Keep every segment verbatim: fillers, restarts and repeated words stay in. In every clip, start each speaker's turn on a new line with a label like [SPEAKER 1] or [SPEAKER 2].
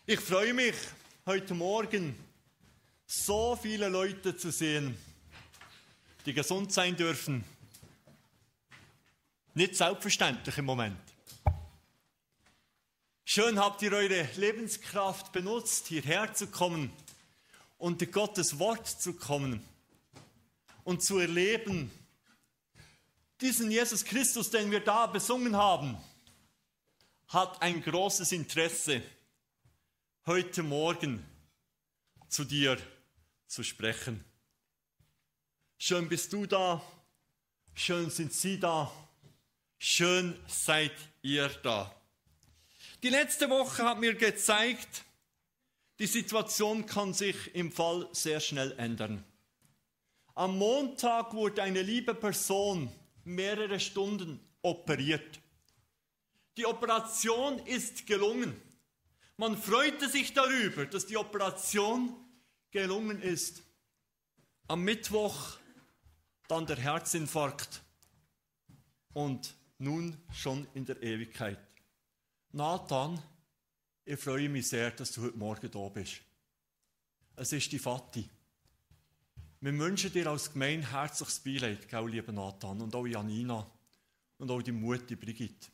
[SPEAKER 1] Ich freue mich, heute Morgen so viele Leute zu sehen, die gesund sein dürfen. Nicht selbstverständlich im Moment. Schön habt ihr eure Lebenskraft benutzt, hierher zu kommen und in Gottes Wort zu kommen und zu erleben, diesen Jesus Christus, den wir da besungen haben, hat ein großes Interesse, heute Morgen zu dir zu sprechen. Schön bist du da, schön sind Sie da, schön seid ihr da. Die letzte Woche hat mir gezeigt, die Situation kann sich im Fall sehr schnell ändern. Am Montag wurde eine liebe Person mehrere Stunden operiert. Die Operation ist gelungen. Man freute sich darüber, dass die Operation gelungen ist. Am Mittwoch dann der Herzinfarkt und nun schon in der Ewigkeit. Nathan, ich freue mich sehr, dass du heute Morgen da bist. Es ist die Vati. Wir wünschen dir als Gemeinde herzliches Beileid, gell, lieber Nathan, und auch Janina und auch die Mutti Brigitte.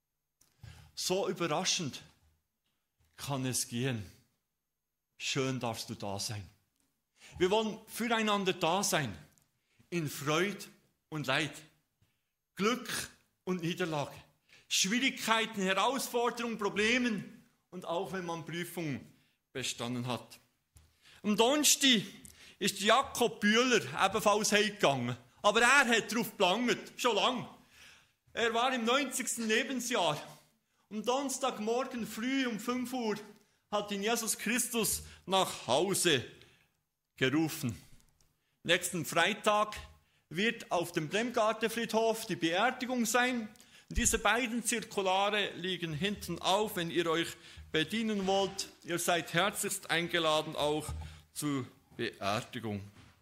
[SPEAKER 1] So überraschend kann es gehen. Schön darfst du da sein. Wir wollen füreinander da sein, in Freude und Leid, Glück und Niederlage, Schwierigkeiten, Herausforderungen, Problemen und auch wenn man Prüfungen bestanden hat. Am Donnerstag ist Jakob Bühler ebenfalls heimgegangen, aber er hat darauf gelangt, schon lange. Er war im neunzigsten Lebensjahr. Am Donnerstagmorgen früh um fünf Uhr hat ihn Jesus Christus nach Hause gerufen. Nächsten Freitag wird auf dem Bremgartenfriedhof die Beerdigung sein. Diese beiden Zirkulare liegen hinten auf, wenn ihr euch bedienen wollt. Ihr seid herzlichst eingeladen auch zur Beerdigung.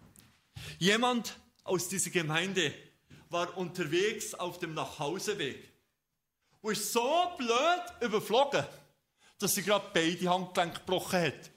[SPEAKER 1] Jemand aus dieser Gemeinde war unterwegs auf dem Nachhauseweg und ist so blöd überflogen, dass sie gerade beide Handgelenke gebrochen hat.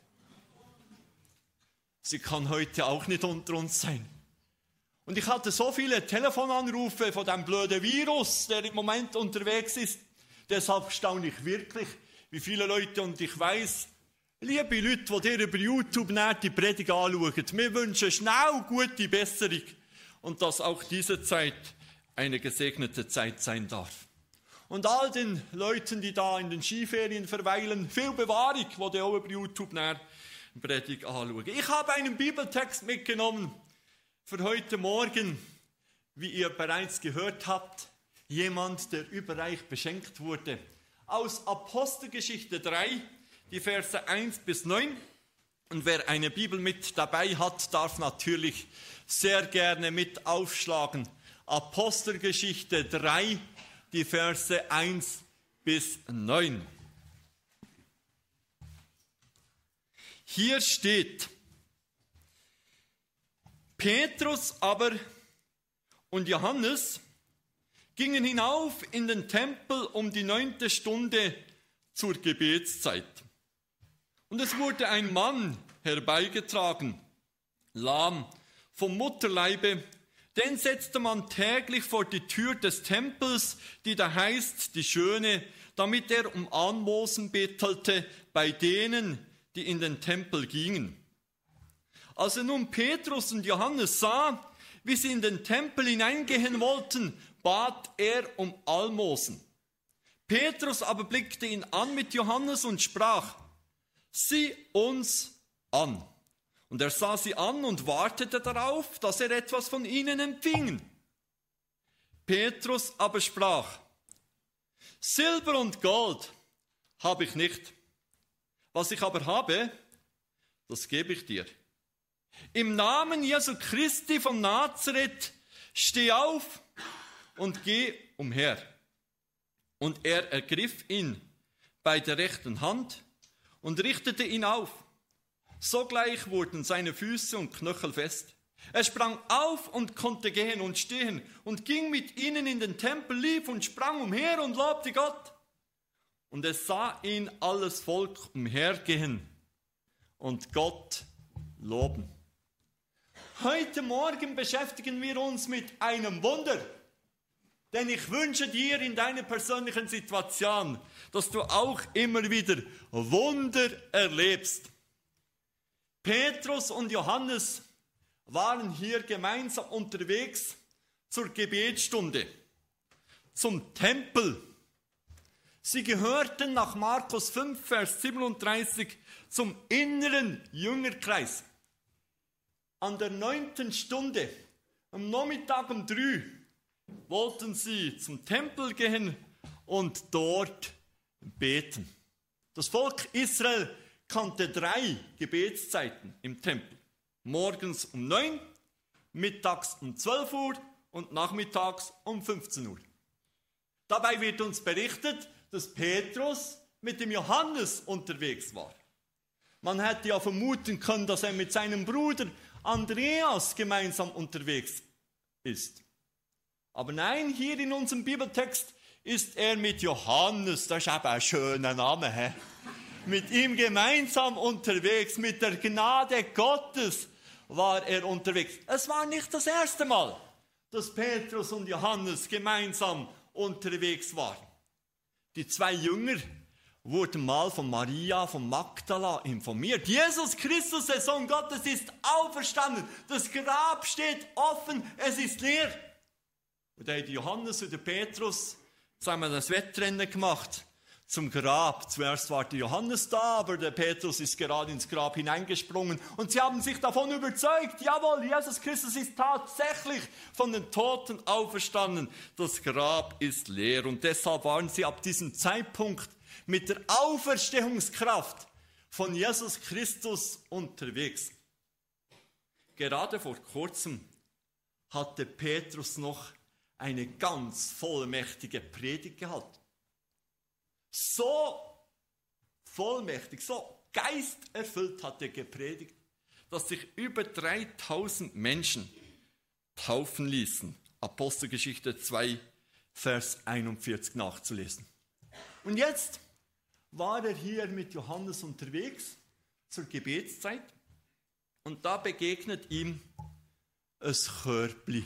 [SPEAKER 1] Sie kann heute auch nicht unter uns sein. Und ich hatte so viele Telefonanrufe von dem blöden Virus, der im Moment unterwegs ist. Deshalb staune ich wirklich, wie viele Leute, und ich weiss, liebe Leute, die dir über YouTube nicht die Predigt anschauen, wir wünschen schnell gute Besserung und dass auch diese Zeit eine gesegnete Zeit sein darf. Und all den Leuten, die da in den Skiferien verweilen, viel Bewahrung, die auch über YouTube näher Predigt anschauen. Ich habe einen Bibeltext mitgenommen für heute Morgen, wie ihr bereits gehört habt, jemand, der überreich beschenkt wurde. Aus Apostelgeschichte drei, die Verse eins bis neun. Und wer eine Bibel mit dabei hat, darf natürlich sehr gerne mit aufschlagen. Apostelgeschichte drei, die Verse eins bis neun. Hier steht: Petrus aber und Johannes gingen hinauf in den Tempel um die neunte Stunde zur Gebetszeit. Und es wurde ein Mann herbeigetragen, lahm vom Mutterleibe. Den setzte man täglich vor die Tür des Tempels, die da heißt, die Schöne, damit er um Almosen bettelte bei denen, die in den Tempel gingen. Als er nun Petrus und Johannes sah, wie sie in den Tempel hineingehen wollten, bat er um Almosen. Petrus aber blickte ihn an mit Johannes und sprach: Sieh uns an. Und er sah sie an und wartete darauf, dass er etwas von ihnen empfing. Petrus aber sprach: Silber und Gold habe ich nicht. Was ich aber habe, das gebe ich dir. Im Namen Jesu Christi von Nazareth, steh auf und geh umher. Und er ergriff ihn bei der rechten Hand und richtete ihn auf. Sogleich wurden seine Füße und Knöchel fest. Er sprang auf und konnte gehen und stehen und ging mit ihnen in den Tempel, lief und sprang umher und lobte Gott. Und es sah ihn alles Volk umhergehen und Gott loben. Heute Morgen beschäftigen wir uns mit einem Wunder. Denn ich wünsche dir in deiner persönlichen Situation, dass du auch immer wieder Wunder erlebst. Petrus und Johannes waren hier gemeinsam unterwegs zur Gebetsstunde, zum Tempel. Sie gehörten nach Markus fünf, Vers siebenunddreißig zum inneren Jüngerkreis. An der neunten Stunde, am Nachmittag um drei, wollten sie zum Tempel gehen und dort beten. Das Volk Israel kannte drei Gebetszeiten im Tempel. Morgens um neun, mittags um zwölf Uhr und nachmittags um fünfzehn Uhr. Dabei wird uns berichtet, dass Petrus mit dem Johannes unterwegs war. Man hätte ja vermuten können, dass er mit seinem Bruder Andreas gemeinsam unterwegs ist. Aber nein, hier in unserem Bibeltext ist er mit Johannes, das ist eben ein schöner Name, he? mit ihm gemeinsam unterwegs, mit der Gnade Gottes war er unterwegs. Es war nicht das erste Mal, dass Petrus und Johannes gemeinsam unterwegs waren. Die zwei Jünger wurden mal von Maria von Magdala informiert. Jesus Christus, der Sohn Gottes, ist auferstanden. Das Grab steht offen, es ist leer. Und da haben Johannes und Petrus zusammen das Wettrennen gemacht zum Grab. Zuerst war der Johannes da, aber der Petrus ist gerade ins Grab hineingesprungen. Und sie haben sich davon überzeugt, jawohl, Jesus Christus ist tatsächlich von den Toten auferstanden. Das Grab ist leer. Und deshalb waren sie ab diesem Zeitpunkt mit der Auferstehungskraft von Jesus Christus unterwegs. Gerade vor kurzem hatte Petrus noch eine ganz vollmächtige Predigt gehalten. So vollmächtig, so geisterfüllt hat er gepredigt, dass sich über dreitausend Menschen taufen ließen. Apostelgeschichte zwei, Vers einundvierzig nachzulesen. Und jetzt war er hier mit Johannes unterwegs zur Gebetszeit und da begegnet ihm ein Körbli.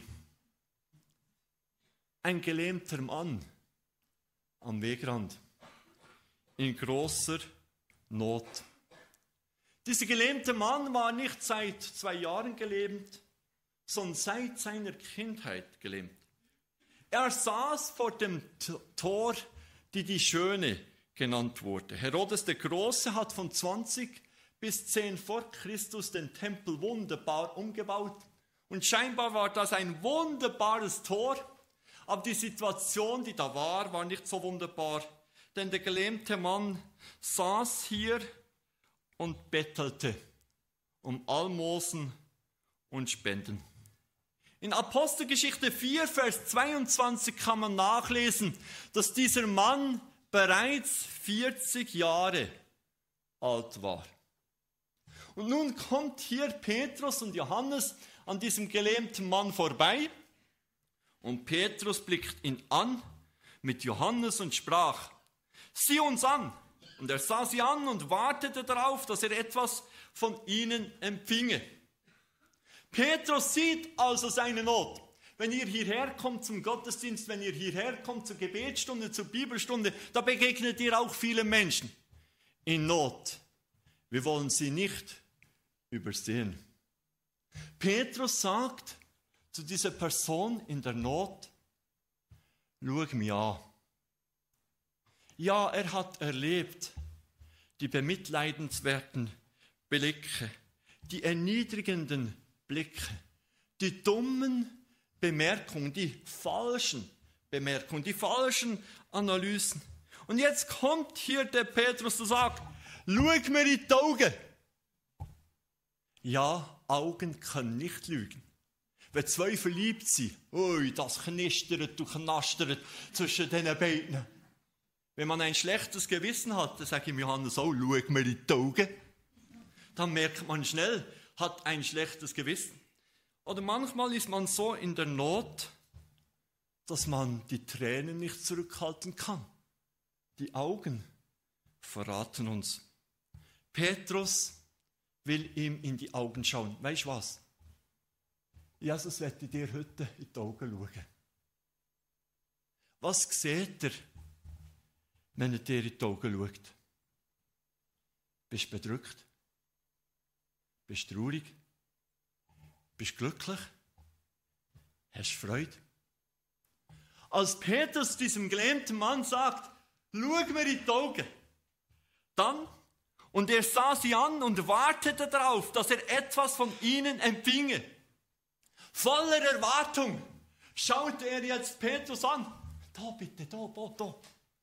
[SPEAKER 1] Ein gelähmter Mann am Wegrand, in großer Not. Dieser gelähmte Mann war nicht seit zwei Jahren gelähmt, sondern seit seiner Kindheit gelähmt. Er saß vor dem Tor, die die Schöne genannt wurde. Herodes der Große hat von zwanzig bis zehn vor Christus den Tempel wunderbar umgebaut. Und scheinbar war das ein wunderbares Tor. Aber die Situation, die da war, war nicht so wunderbar. Denn der gelähmte Mann saß hier und bettelte um Almosen und Spenden. In Apostelgeschichte vier, Vers zweiundzwanzig kann man nachlesen, dass dieser Mann bereits vierzig Jahre alt war. Und nun kommt hier Petrus und Johannes an diesem gelähmten Mann vorbei. Und Petrus blickt ihn an mit Johannes und sprach, sieh uns an. Und er sah sie an und wartete darauf, dass er etwas von ihnen empfinge. Petrus sieht also seine Not. Wenn ihr hierher kommt zum Gottesdienst, wenn ihr hierher kommt zur Gebetsstunde, zur Bibelstunde, da begegnet ihr auch viele Menschen in Not. Wir wollen sie nicht übersehen. Petrus sagt zu dieser Person in der Not, schau mich an. Ja, er hat erlebt die bemitleidenswerten Blicke, die erniedrigenden Blicke, die dummen Bemerkungen, die falschen Bemerkungen, die falschen Analysen. Und jetzt kommt hier der Petrus und sagt, schau mir in die Augen. Ja, Augen können nicht lügen. Wenn zwei verliebt sind, ui, das knistert und knastert zwischen diesen beiden. Wenn man ein schlechtes Gewissen hat, dann sage ich Johannes auch, schau mir in die Augen. Dann merkt man schnell, hat ein schlechtes Gewissen. Oder manchmal ist man so in der Not, dass man die Tränen nicht zurückhalten kann. Die Augen verraten uns. Petrus will ihm in die Augen schauen. Weißt du was? Jesus möchte dir heute in die Augen schauen. Was sieht er, wenn er dir in die Augen schaut? Bist du bedrückt? Bist du traurig? Bist du glücklich? Hast du Freude? Als Petrus diesem gelähmten Mann sagt, schau mir in die Augen, dann, und er sah sie an und wartete darauf, dass er etwas von ihnen empfinge. Voller Erwartung schaute er jetzt Petrus an. Da bitte, da, da, da.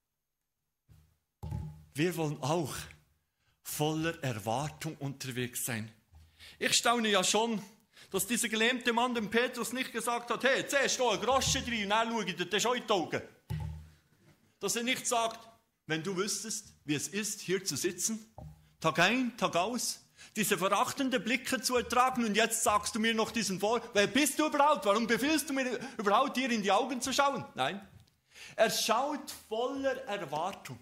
[SPEAKER 1] Wir wollen auch voller Erwartung unterwegs sein. Ich staune ja schon, dass dieser gelähmte Mann dem Petrus nicht gesagt hat, hey, zuerst da ein Groschen drin und dann schau ich dir schon in die Augen. Dass er nicht sagt, wenn du wüsstest, wie es ist, hier zu sitzen, Tag ein, Tag aus, diese verachtenden Blicke zu ertragen und jetzt sagst du mir noch diesen Vor, wer bist du überhaupt? Warum befiehlst du mir überhaupt, dir in die Augen zu schauen? Nein, er schaut voller Erwartung.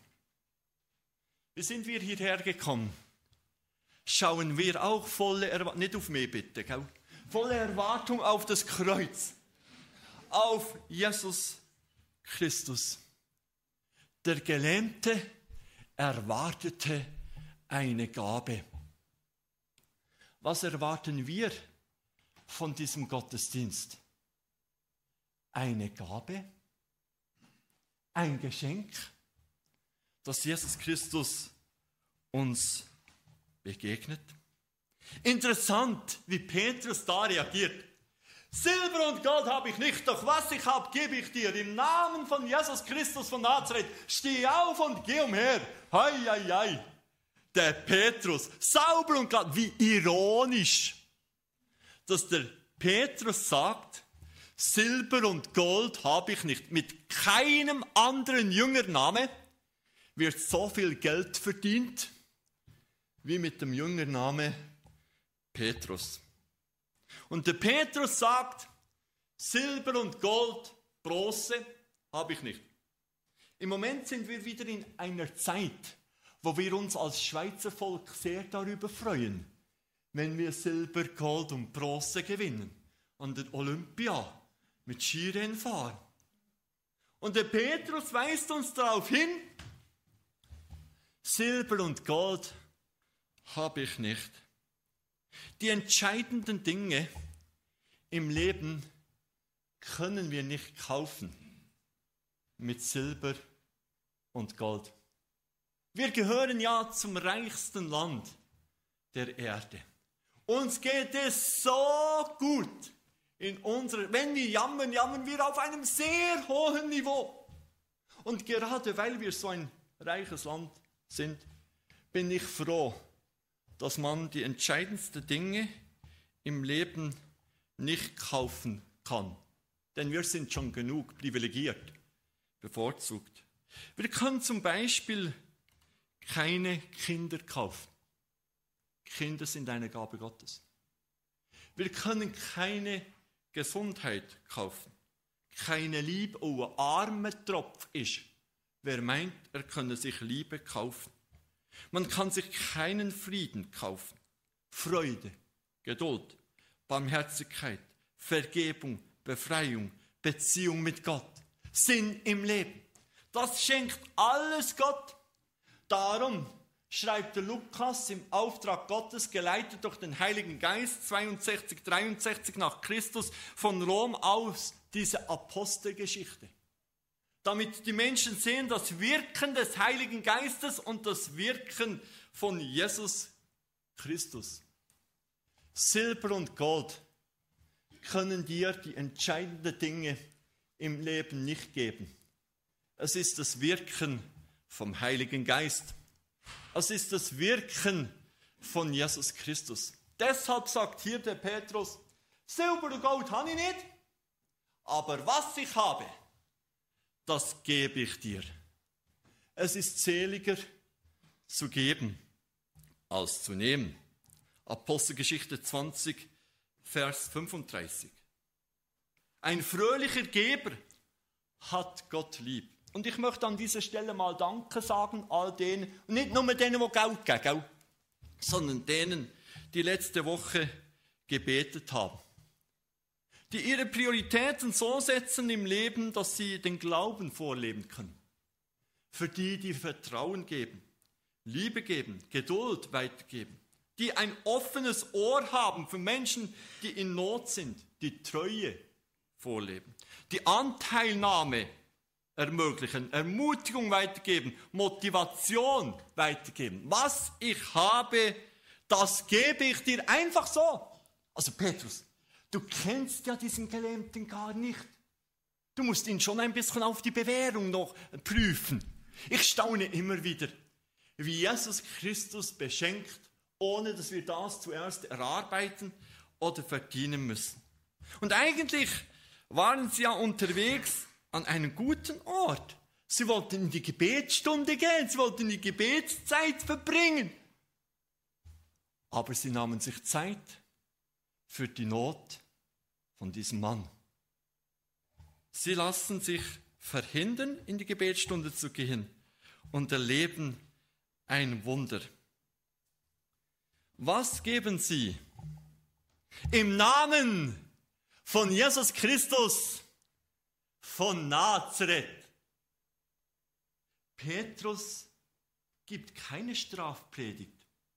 [SPEAKER 1] Wie sind wir hierher gekommen? Schauen wir auch voller Erwartung, nicht auf mich bitte, gell? Voller Erwartung auf das Kreuz, auf Jesus Christus. Der Gelähmte erwartete eine Gabe. Was erwarten wir von diesem Gottesdienst? Eine Gabe, ein Geschenk, das Jesus Christus uns begegnet. Interessant, wie Petrus da reagiert. Silber und Gold habe ich nicht, doch was ich habe, gebe ich dir. Im Namen von Jesus Christus von Nazareth, steh auf und geh umher. Hei, hei, hei. Der Petrus, sauber und glatt, wie ironisch, dass der Petrus sagt, Silber und Gold habe ich nicht. Mit keinem anderen Jüngername wird so viel Geld verdient, wie mit dem Jüngername Petrus. Und der Petrus sagt, Silber und Gold, Bronze habe ich nicht. Im Moment sind wir wieder in einer Zeit, wo wir uns als Schweizer Volk sehr darüber freuen, wenn wir Silber, Gold und Bronze gewinnen an der Olympia mit Skirennfahren. Und der Petrus weist uns darauf hin, Silber und Gold habe ich nicht. Die entscheidenden Dinge im Leben können wir nicht kaufen mit Silber und Gold. Wir gehören ja zum reichsten Land der Erde. Uns geht es so gut in unserer, wenn wir jammern, jammern wir auf einem sehr hohen Niveau. Und gerade weil wir so ein reiches Land sind, bin ich froh, dass man die entscheidendsten Dinge im Leben nicht kaufen kann. Denn wir sind schon genug privilegiert, bevorzugt. Wir können zum Beispiel keine Kinder kaufen. Kinder sind eine Gabe Gottes. Wir können keine Gesundheit kaufen. Keine Liebe. Oh, ein armer Tropf ist, wer meint, er könne sich Liebe kaufen. Man kann sich keinen Frieden kaufen. Freude, Geduld, Barmherzigkeit, Vergebung, Befreiung, Beziehung mit Gott, Sinn im Leben. Das schenkt alles Gott. Darum schreibt der Lukas im Auftrag Gottes, geleitet durch den Heiligen Geist, zweiundsechzig, dreiundsechzig nach Christus, von Rom aus diese Apostelgeschichte. Damit die Menschen sehen das Wirken des Heiligen Geistes und das Wirken von Jesus Christus. Silber und Gold können dir die entscheidenden Dinge im Leben nicht geben. Es ist das Wirken vom Heiligen Geist. Es ist das Wirken von Jesus Christus. Deshalb sagt hier der Petrus, Silber und Gold habe ich nicht, aber was ich habe, das gebe ich dir. Es ist seliger zu geben, als zu nehmen. Apostelgeschichte zwanzig, Vers fünfunddreißig. Ein fröhlicher Geber hat Gott lieb. Und ich möchte an dieser Stelle mal Danke sagen, all denen, und nicht nur denen, die Geld geben, gell, sondern denen, die letzte Woche gebetet haben. Die ihre Prioritäten so setzen im Leben, dass sie den Glauben vorleben können. Für die, die Vertrauen geben, Liebe geben, Geduld weitergeben. Die ein offenes Ohr haben für Menschen, die in Not sind, die Treue vorleben. Die Anteilnahme ermöglichen, Ermutigung weitergeben, Motivation weitergeben. Was ich habe, das gebe ich dir einfach so. Also Petrus, du kennst ja diesen Gelähmten gar nicht. Du musst ihn schon ein bisschen auf die Bewährung noch prüfen. Ich staune immer wieder, wie Jesus Christus beschenkt, ohne dass wir das zuerst erarbeiten oder verdienen müssen. Und eigentlich waren sie ja unterwegs an einem guten Ort. Sie wollten in die Gebetsstunde gehen, sie wollten die Gebetszeit verbringen. Aber sie nahmen sich Zeit für die Not von diesem Mann. Sie lassen sich verhindern, in die Gebetsstunde zu gehen und erleben ein Wunder. Was geben sie im Namen von Jesus Christus von Nazareth? Petrus gibt keine Strafpredigt.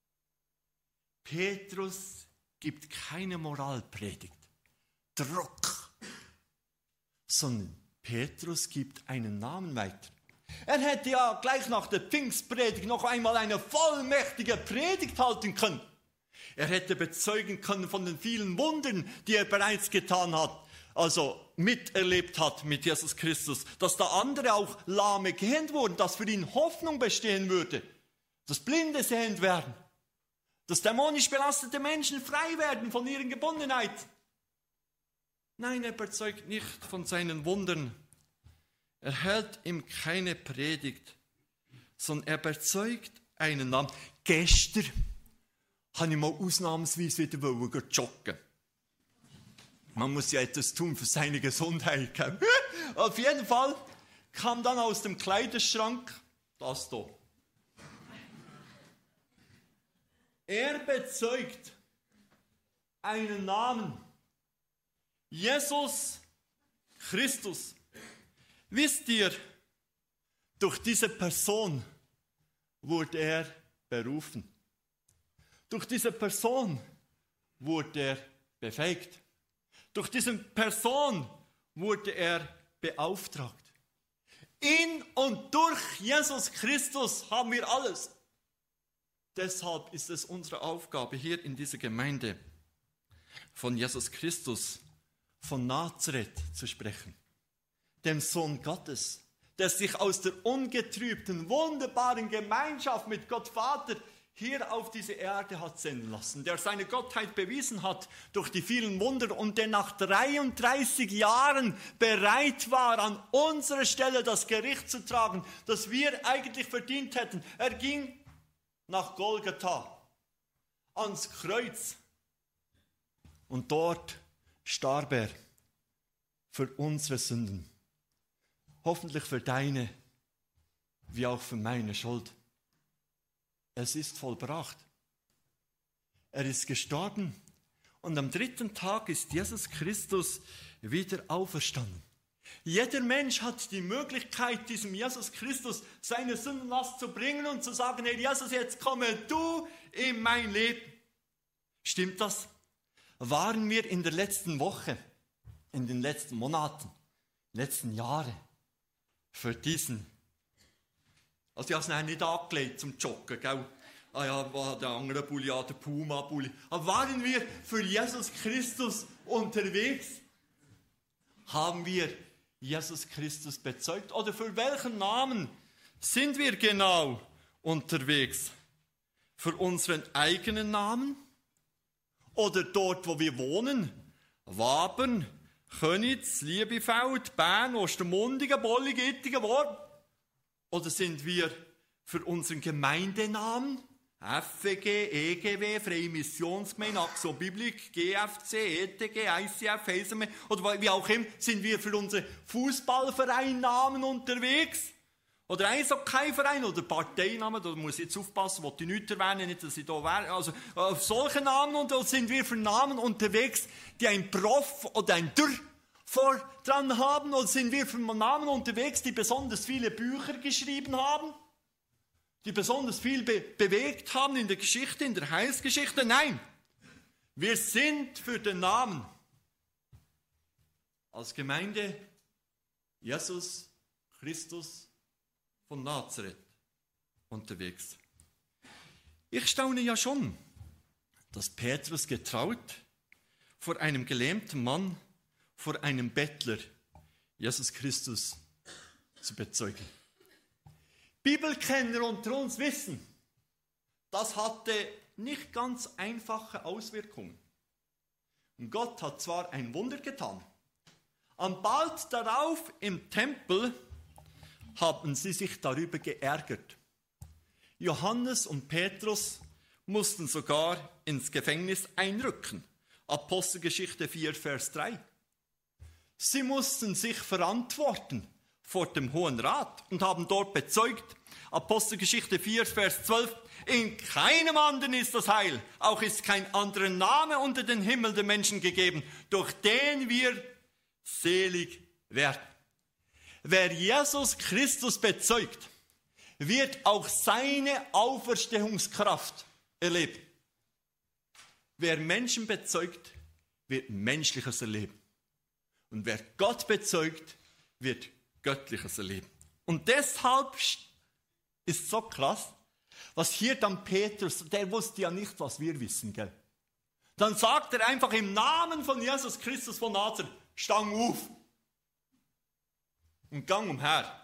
[SPEAKER 1] Petrus gibt keine Moralpredigt, Druck, sondern Petrus gibt einen Namen weiter. Er hätte ja gleich nach der Pfingstpredigt noch einmal eine vollmächtige Predigt halten können. Er hätte bezeugen können von den vielen Wundern, die er bereits getan hat, also miterlebt hat mit Jesus Christus, dass da andere auch Lahme gehend wurden, dass für ihn Hoffnung bestehen würde, dass Blinde sehend werden, dass dämonisch belastete Menschen frei werden von ihren Gebundenheit. Nein, er bezeugt nicht von seinen Wundern. Er hält ihm keine Predigt, sondern er bezeugt einen Namen. Gestern habe ich mal ausnahmsweise wieder joggen. Man muss ja etwas tun für seine Gesundheit. Auf jeden Fall kam dann aus dem Kleiderschrank das da. Er bezeugt einen Namen. Jesus Christus. Wisst ihr, durch diese Person wurde er berufen. Durch diese Person wurde er befähigt. Durch diese Person wurde er beauftragt. In und durch Jesus Christus haben wir alles. Deshalb ist es unsere Aufgabe, hier in dieser Gemeinde von Jesus Christus, von Nazareth zu sprechen. Dem Sohn Gottes, der sich aus der ungetrübten, wunderbaren Gemeinschaft mit Gott Vater hier auf diese Erde hat senden lassen, der seine Gottheit bewiesen hat durch die vielen Wunder und der nach dreiunddreißig Jahren bereit war, an unserer Stelle das Gericht zu tragen, das wir eigentlich verdient hätten. Er ging nach Golgatha, ans Kreuz, und dort starb er für unsere Sünden. Hoffentlich für deine, wie auch für meine Schuld. Es ist vollbracht. Er ist gestorben und am dritten Tag ist Jesus Christus wieder auferstanden. Jeder Mensch hat die Möglichkeit, diesem Jesus Christus seine Sündenlast zu bringen und zu sagen, Herr Jesus, jetzt komme du in mein Leben. Stimmt das? Waren wir in der letzten Woche, in den letzten Monaten, letzten Jahren für diesen, also ich habe es nachher nicht angelegt zum Joggen, gell? Ah ja, war der andere Bulli, ja, der Puma-Bulli. Aber waren wir für Jesus Christus unterwegs? Haben wir Jesus Christus bezeugt? Oder für welchen Namen sind wir genau unterwegs? Für unseren eigenen Namen? Oder dort, wo wir wohnen? Wabern, Könitz, Liebefeld, Bern, Ostermundigen, Bollig, Ittigen, Wort? Oder sind wir für unseren Gemeindenamen
[SPEAKER 2] F E G, E G W, Freie Missionsgemeinde, Axo Biblik, G F C, E T G, I C F, Heiseme oder wie auch immer, sind wir für unsere Fußballvereinnamen unterwegs? Oder Eishockeyverein oder Parteinamen, da muss ich jetzt aufpassen, wollte ich nicht erwähnen, nicht, dass ich da wäre. Also auf solche Namen und da sind wir für Namen unterwegs, die ein Prof oder ein Dürr vor dran haben, oder sind wir für Namen unterwegs, die besonders viele Bücher geschrieben haben, die besonders viel be- bewegt haben in der Geschichte, in der Heilsgeschichte? Nein, wir sind für den Namen als Gemeinde Jesus Christus von Nazareth unterwegs. Ich staune ja schon, dass Petrus getraut, vor einem gelähmten Mann, vor einem Bettler, Jesus Christus zu bezeugen. Bibelkenner unter uns wissen, das hatte nicht ganz einfache Auswirkungen. Und Gott hat zwar ein Wunder getan, und bald darauf im Tempel haben sie sich darüber geärgert. Johannes und Petrus mussten sogar ins Gefängnis einrücken. Apostelgeschichte vier, Vers drei. Sie mussten sich verantworten vor dem Hohen Rat und haben dort bezeugt, Apostelgeschichte vier, Vers zwölf, in keinem anderen ist das Heil, auch ist kein anderer Name unter den Himmel der Menschen gegeben, durch den wir selig werden. Wer Jesus Christus bezeugt, wird auch seine Auferstehungskraft erleben. Wer Menschen bezeugt, wird Menschliches erleben. Und wer Gott bezeugt, wird Göttliches erleben. Und deshalb ist so krass, was hier dann Petrus, der wusste ja nicht, was wir wissen, gell? Dann sagt er einfach im Namen von Jesus Christus von Nazareth, stang auf und gang umher.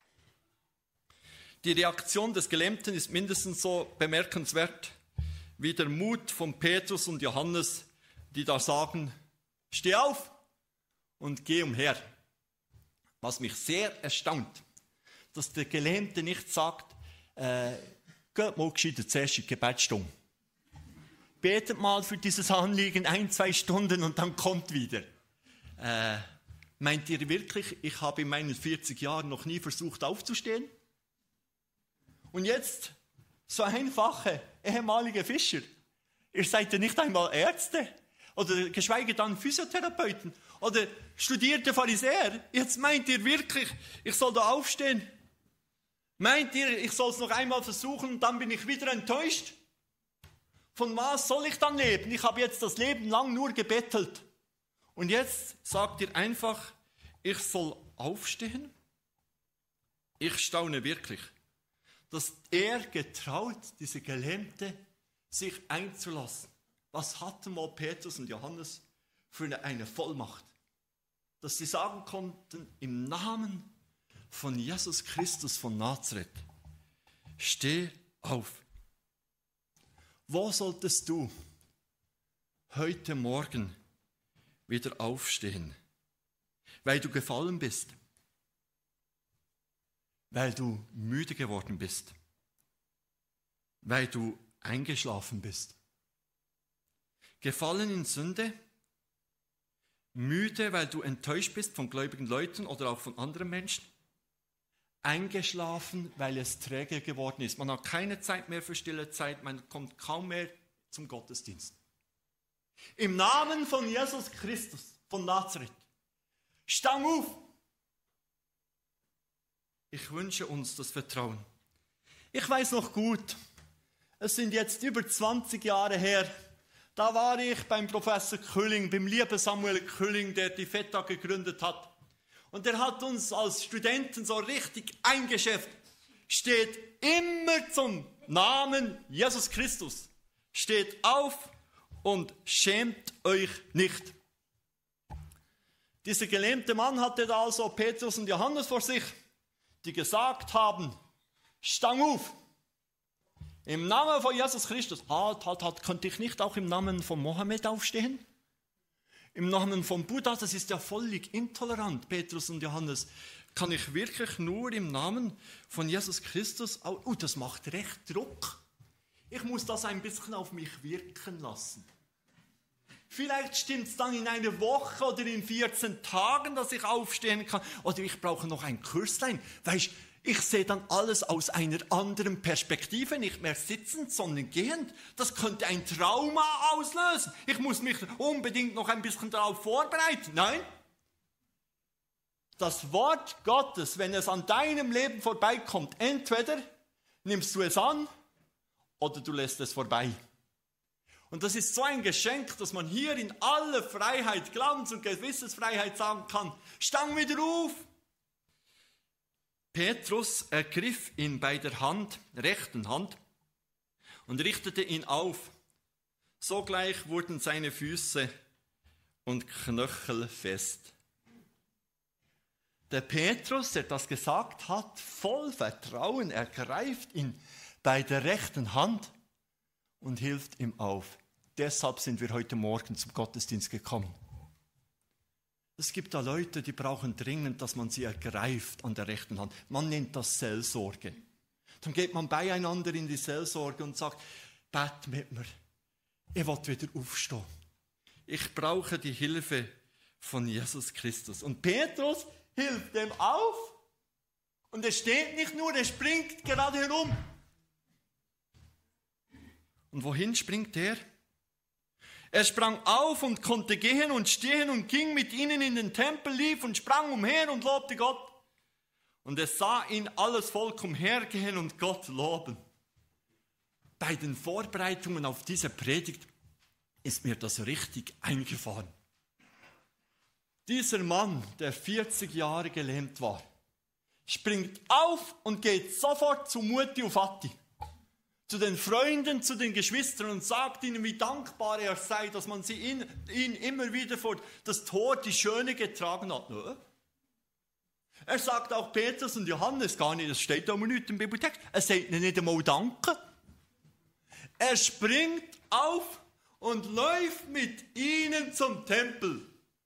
[SPEAKER 2] Die Reaktion des Gelähmten ist mindestens so bemerkenswert wie der Mut von Petrus und Johannes, die da sagen, steh auf und geh umher. Was mich sehr erstaunt, dass der Gelähmte nicht sagt, äh, geht mal gescheiter zuerst in die Gebetsstunde. Betet mal für dieses Anliegen ein, zwei Stunden und dann kommt wieder. Äh, meint ihr wirklich, ich habe in meinen vierzig Jahren noch nie versucht aufzustehen? Und jetzt so einfache ehemalige Fischer. Ihr seid ja nicht einmal Ärzte oder geschweige dann Physiotherapeuten oder studierte Pharisäer. Jetzt meint ihr wirklich, ich soll da aufstehen? Meint ihr, ich soll es noch einmal versuchen und dann bin ich wieder enttäuscht? Von was soll ich dann leben? Ich habe jetzt das Leben lang nur gebettelt. Und jetzt sagt ihr einfach, ich soll aufstehen? Ich staune wirklich, dass er getraut, diese Gelähmte, sich einzulassen. Was hatten wohl Petrus und Johannes für eine Vollmacht? Dass sie sagen konnten, im Namen von Jesus Christus von Nazareth, steh auf. Wo solltest du heute Morgen wieder aufstehen? Weil du gefallen bist? Weil du müde geworden bist? Weil du eingeschlafen bist? Gefallen in Sünde? Müde, weil du enttäuscht bist von gläubigen Leuten oder auch von anderen Menschen? Eingeschlafen, weil es träge geworden ist. Man hat keine Zeit mehr für stille Zeit, man kommt kaum mehr zum Gottesdienst. Im Namen von Jesus Christus von Nazareth, stang auf! Ich wünsche uns das Vertrauen. Ich weiß noch gut, es sind jetzt über zwanzig Jahre her, da war ich beim Professor Külling, beim lieben Samuel Külling, der die Feta gegründet hat. Und der hat uns als Studenten so richtig eingeschäft. Steht immer zum Namen Jesus Christus. Steht auf und schämt euch nicht. Dieser gelähmte Mann hatte da also Petrus und Johannes vor sich, die gesagt haben, stang auf. Im Namen von Jesus Christus. Halt, halt, halt, könnte ich nicht auch im Namen von Mohammed aufstehen? Im Namen von Buddha, das ist ja völlig intolerant, Petrus und Johannes. Kann ich wirklich nur im Namen von Jesus Christus, oh, das macht recht Druck.
[SPEAKER 1] Ich muss das ein bisschen auf mich wirken lassen. Vielleicht stimmt es dann in einer Woche oder in vierzehn Tagen, dass ich aufstehen kann. Oder ich brauche noch ein Kurslein. Weißt, ich sehe dann alles aus einer anderen Perspektive, nicht mehr sitzend, sondern gehend. Das könnte ein Trauma auslösen. Ich muss mich unbedingt noch ein bisschen darauf vorbereiten. Nein. Das Wort Gottes, wenn es an deinem Leben vorbeikommt, entweder nimmst du es an oder du lässt es vorbei. Und das ist so ein Geschenk, dass man hier in aller Freiheit, Glaubens- und Gewissensfreiheit sagen kann, stang wieder auf.
[SPEAKER 2] Petrus ergriff ihn bei der Hand, rechten Hand, und richtete ihn auf. Sogleich wurden seine Füße und Knöchel fest.
[SPEAKER 1] Der Petrus, der das gesagt hat, voll Vertrauen, ergreift ihn bei der rechten Hand und hilft ihm auf. Deshalb sind wir heute Morgen zum Gottesdienst gekommen. Es gibt da Leute, die brauchen dringend, dass man sie ergreift an der rechten Hand. Man nennt das Seelsorge. Dann geht man beieinander in die Seelsorge und sagt, bet mit mir, ich will wieder aufstehen.
[SPEAKER 2] Ich brauche die Hilfe von Jesus Christus.
[SPEAKER 1] Und Petrus hilft dem auf und er steht nicht nur, er springt gerade herum.
[SPEAKER 2] Und wohin springt er? Er sprang auf und konnte gehen und stehen und ging mit ihnen in den Tempel, lief und sprang umher und lobte Gott. Und es sah ihn alles Volk umhergehen und Gott loben. Bei den Vorbereitungen auf diese Predigt ist mir das richtig eingefahren. Dieser Mann, der vierzig Jahre gelähmt war, springt auf und geht sofort zu Mutti und Vati, zu den Freunden, zu den Geschwistern und sagt ihnen, wie dankbar er sei, dass man sie ihn, ihn immer wieder vor das Tor, die Schöne, getragen hat. Nö. Er sagt auch Petrus und Johannes gar nicht, das steht da mal nicht im Bibeltext, er sagt ihnen nicht einmal Danke. Er springt auf und läuft mit ihnen zum Tempel.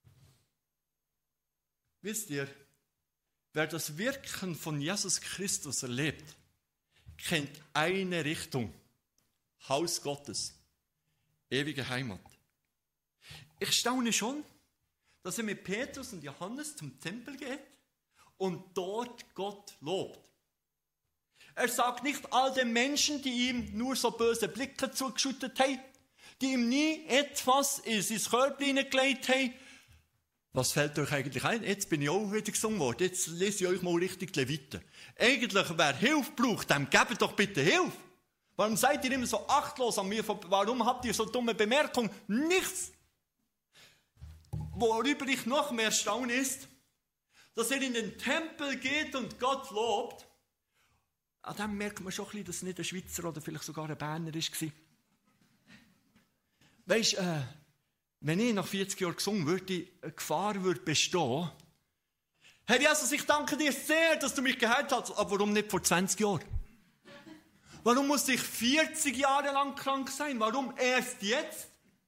[SPEAKER 2] Wisst ihr, wer das Wirken von Jesus Christus erlebt, kennt eine Richtung. Haus Gottes. Ewige Heimat. Ich staune schon, dass er mit Petrus und Johannes zum Tempel geht und dort Gott lobt. Er sagt nicht all den Menschen, die ihm nur so böse Blicke zugeschüttet haben, die ihm nie etwas in sein Körbchen hineingelegt haben. Was fällt euch eigentlich ein? Jetzt bin ich auch wieder gesungen worden. Jetzt lese ich euch mal richtig die Leviten. Eigentlich, wer Hilfe braucht, dem gebt doch bitte Hilfe. Warum seid ihr immer so achtlos an mir? Warum habt ihr so dumme Bemerkungen? Nichts. Worüber ich noch mehr staune ist, dass er in den Tempel geht und Gott lobt. An dem merkt man schon ein bisschen, dass es nicht ein Schweizer oder vielleicht sogar ein Berner war. Weisst, äh, wenn ich nach vierzig Jahren gesungen würde, eine Gefahr würde bestehen. Herr Jesus, ich danke dir sehr, dass du mich geheilt hast. Aber warum nicht vor zwanzig Jahren? Warum musste ich vierzig Jahre lang krank sein? Warum erst jetzt?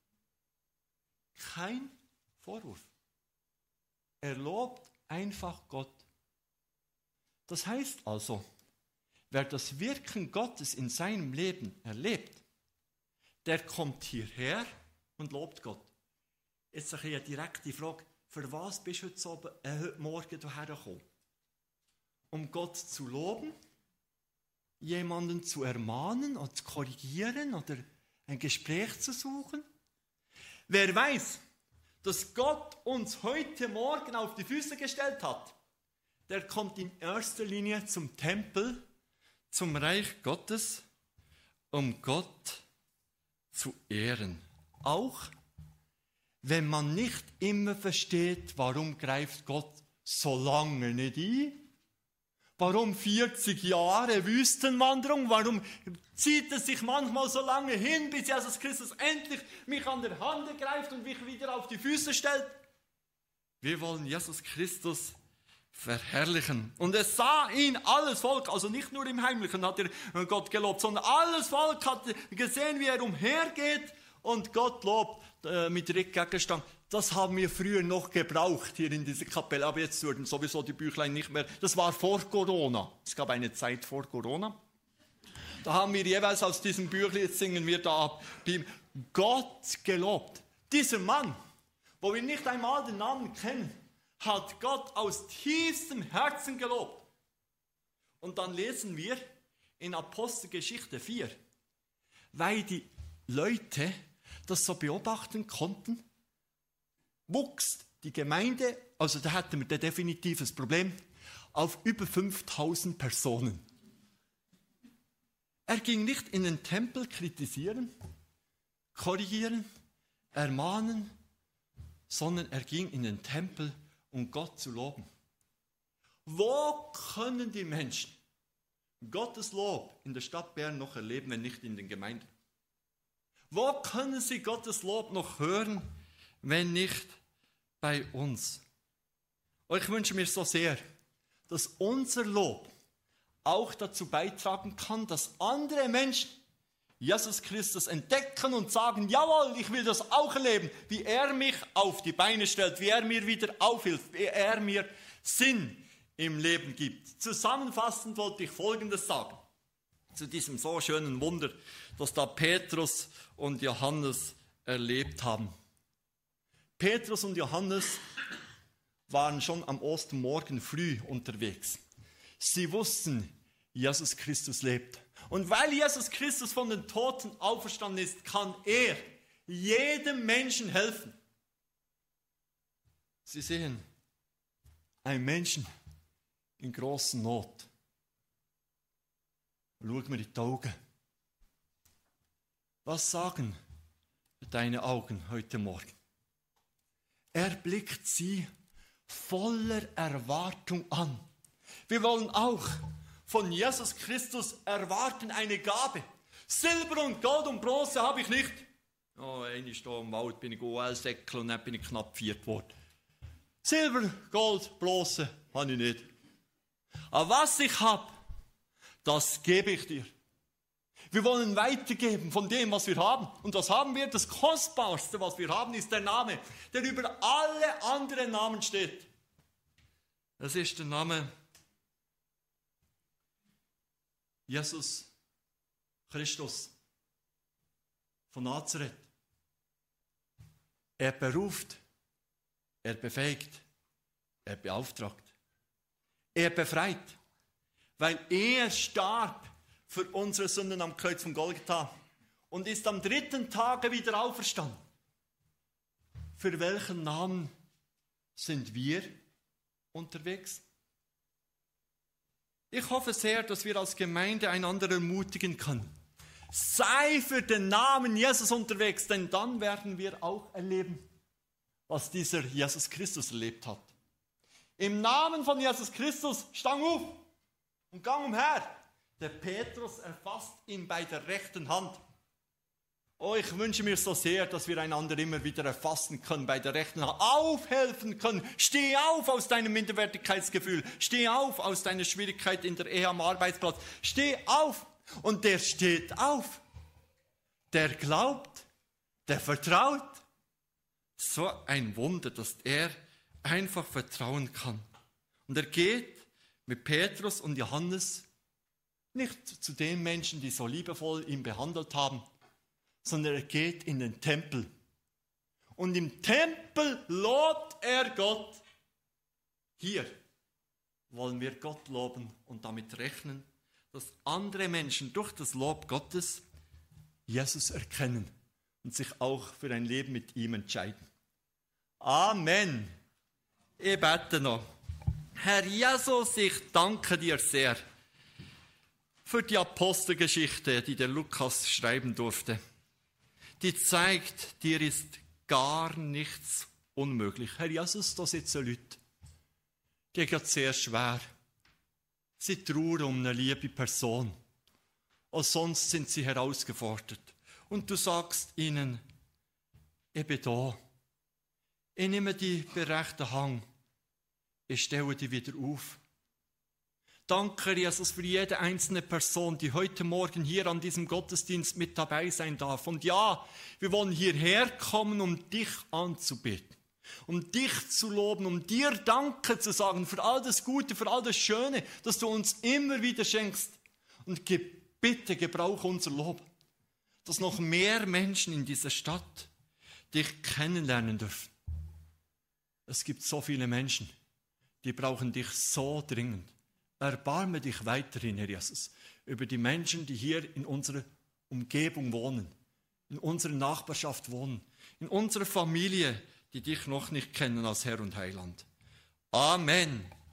[SPEAKER 2] Kein Vorwurf. Er lobt einfach Gott. Das heißt also, wer das Wirken Gottes in seinem Leben erlebt, der kommt hierher und lobt Gott. Jetzt eine direkte Frage. Für was bist du heute, oben, äh, heute Morgen hierher gekommen? Um Gott zu loben? Jemanden zu ermahnen oder zu korrigieren oder ein Gespräch zu suchen? Wer weiß, dass Gott uns heute Morgen auf die Füße gestellt hat, der kommt in erster Linie zum Tempel, zum Reich Gottes, um Gott zu ehren.
[SPEAKER 1] Auch wenn man nicht immer versteht, warum greift Gott so lange nicht ein? Warum vierzig Jahre Wüstenwanderung? Warum zieht es sich manchmal so lange hin, bis Jesus Christus endlich mich an der Hand greift und mich wieder auf die Füße stellt?
[SPEAKER 2] Wir wollen Jesus Christus verherrlichen.
[SPEAKER 1] Und es sah ihn alles Volk, also nicht nur im Heimlichen hat er Gott gelobt, sondern alles Volk hat gesehen, wie er umhergeht und Gott lobt äh, mit Gegenstand. Das haben wir früher noch gebraucht hier in dieser Kapelle, aber jetzt wurden sowieso die Büchlein nicht mehr. Das war vor Corona. Es gab eine Zeit vor Corona.
[SPEAKER 2] Da haben wir jeweils aus diesem Büchlein, jetzt singen wir da ab, die Gott gelobt. Dieser Mann, wo wir nicht einmal den Namen kennen, hat Gott aus tiefstem Herzen gelobt. Und dann lesen wir in Apostelgeschichte vier, weil die Leute das so beobachten konnten, wuchs die Gemeinde, also da hatten wir ein definitives Problem, auf über fünftausend Personen. Er ging nicht in den Tempel kritisieren, korrigieren, ermahnen, sondern er ging in den Tempel, um Gott zu loben. Wo können die Menschen Gottes Lob in der Stadt Bern noch erleben, wenn nicht in den Gemeinden? Wo können sie Gottes Lob noch hören, wenn nicht bei uns? Und ich wünsche mir so sehr, dass unser Lob auch dazu beitragen kann, dass andere Menschen Jesus Christus entdecken und sagen, jawohl, ich will das auch erleben, wie er mich auf die Beine stellt, wie er mir wieder aufhilft, wie er mir Sinn im Leben gibt. Zusammenfassend wollte ich Folgendes sagen, zu diesem so schönen Wunder, das da Petrus und Johannes erlebt haben. Petrus und Johannes waren schon am Ostermorgen früh unterwegs. Sie wussten, Jesus Christus lebt. Und weil Jesus Christus von den Toten auferstanden ist, kann er jedem Menschen helfen. Sie sehen einen Menschen in großer Not. Schau mir in die Augen. Was sagen deine Augen heute Morgen? Er blickt sie voller Erwartung an. Wir wollen auch von Jesus Christus erwarten eine Gabe. Silber und Gold und Bronze habe ich nicht. Oh, einmal hier im Wald bin ich Goelsäckel und dann bin ich knapp viert worden. Silber, Gold, Bronze habe ich nicht. Aber was ich habe, das gebe ich dir. Wir wollen weitergeben von dem, was wir haben. Und was haben wir? Das Kostbarste, was wir haben, ist der Name, der über alle anderen Namen steht. Das ist der Name Jesus Christus von Nazareth. Er beruft, er befähigt, er beauftragt, er befreit, weil er starb für unsere Sünden am Kreuz von Golgatha und ist am dritten Tage wieder auferstanden. Für welchen Namen sind wir unterwegs? Ich hoffe sehr, dass wir als Gemeinde einander ermutigen können. Sei für den Namen Jesus unterwegs, denn dann werden wir auch erleben, was dieser Jesus Christus erlebt hat. Im Namen von Jesus Christus, stang auf und gang umher. Der Petrus erfasst ihn bei der rechten Hand. Oh, ich wünsche mir so sehr, dass wir einander immer wieder erfassen können bei der rechten Hand, aufhelfen können. Steh auf aus deinem Minderwertigkeitsgefühl. Steh auf aus deiner Schwierigkeit in der Ehe am Arbeitsplatz. Steh auf. Und der steht auf. Der glaubt. Der vertraut. So ein Wunder, dass er einfach vertrauen kann. Und er geht mit Petrus und Johannes nicht zu den Menschen, die so liebevoll ihn behandelt haben, sondern er geht in den Tempel. Und im Tempel lobt er Gott. Hier wollen wir Gott loben und damit rechnen, dass andere Menschen durch das Lob Gottes Jesus erkennen und sich auch für ein Leben mit ihm entscheiden. Amen. Ich bete noch. Herr Jesus, ich danke dir sehr für die Apostelgeschichte, die der Lukas schreiben durfte. Die zeigt, dir ist gar nichts unmöglich. Herr Jesus, da sitzen Leute, die geht sehr schwer. Sie trauern um eine liebe Person. Und sonst sind sie herausgefordert. Und du sagst ihnen, ich bin da. Ich nehme die berechten Hang. Ich stelle die wieder auf. Danke, Jesus, für jede einzelne Person, die heute Morgen hier an diesem Gottesdienst mit dabei sein darf. Und ja, wir wollen hierher kommen, um dich anzubeten, um dich zu loben, um dir Danke zu sagen für all das Gute, für all das Schöne, das du uns immer wieder schenkst. Und Gebet bitte gebrauche unser Lob, dass noch mehr Menschen in dieser Stadt dich kennenlernen dürfen. Es gibt so viele Menschen, die brauchen dich so dringend. Erbarme dich weiterhin, Herr Jesus, über die Menschen, die hier in unserer Umgebung wohnen, in unserer Nachbarschaft wohnen, in unserer Familie, die dich noch nicht kennen als Herr und Heiland. Amen.